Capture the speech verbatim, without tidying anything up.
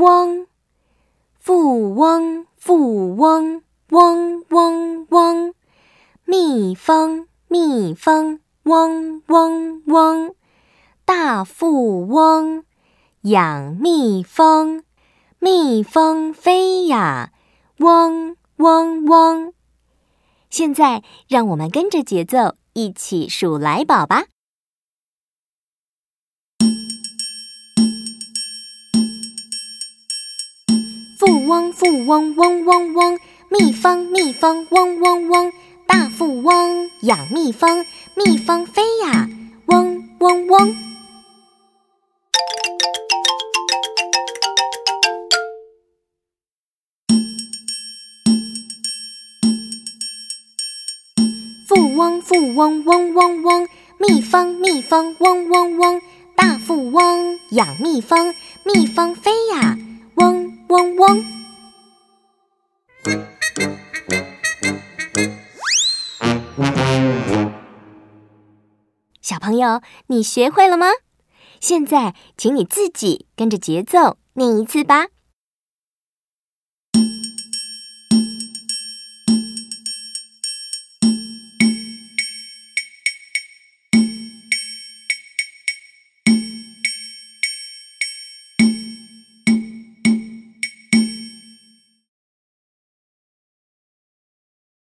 嗡，富翁，富翁，嗡嗡嗡，蜜蜂，蜜蜂，嗡嗡嗡，大富翁养蜜蜂，蜜蜂飞呀，嗡嗡嗡。现在让我们跟着节奏一起数来宝吧。富翁，富翁，嗡嗡嗡，蜜蜂，蜜蜂，嗡嗡嗡，大富翁养蜜蜂，蜜蜂飞呀，嗡嗡嗡。富翁，富翁，嗡嗡嗡，蜜蜂，蜜蜂，嗡嗡嗡，大富翁养蜜蜂，蜜蜂飞呀，嗡嗡嗡。小朋友，你学会了吗？现在，请你自己跟着节奏念一次吧。